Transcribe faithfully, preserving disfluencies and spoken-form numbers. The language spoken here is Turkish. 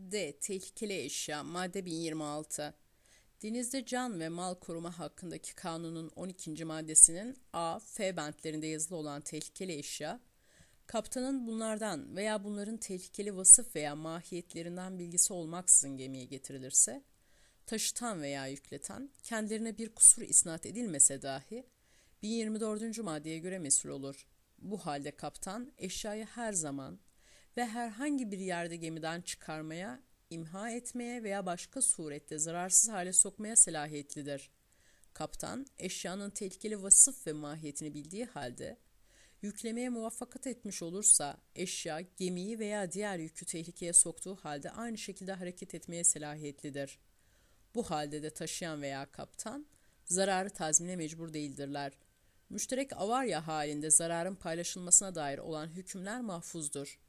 D. Tehlikeli eşya. Madde bin yirmi altı. Denizde can ve mal koruma hakkındaki kanunun on ikinci maddesinin A, F bentlerinde yazılı olan tehlikeli eşya, kaptanın bunlardan veya bunların tehlikeli vasıf veya mahiyetlerinden bilgisi olmaksızın gemiye getirilirse, taşıtan veya yükleten, kendilerine bir kusur isnat edilmese dahi, bin yirmi dördüncü maddeye göre mesul olur. Bu halde kaptan, eşyayı her zaman ve herhangi bir yerde gemiden çıkarmaya, imha etmeye veya başka surette zararsız hale sokmaya selahiyetlidir. Kaptan, eşyanın tehlikeli vasıf ve mahiyetini bildiği halde, yüklemeye muvaffakat etmiş olursa, eşya, gemiyi veya diğer yükü tehlikeye soktuğu halde aynı şekilde hareket etmeye selahiyetlidir. Bu halde de taşıyan veya kaptan, zararı tazmine mecbur değildirler. Müşterek avarya halinde zararın paylaşılmasına dair olan hükümler mahfuzdur.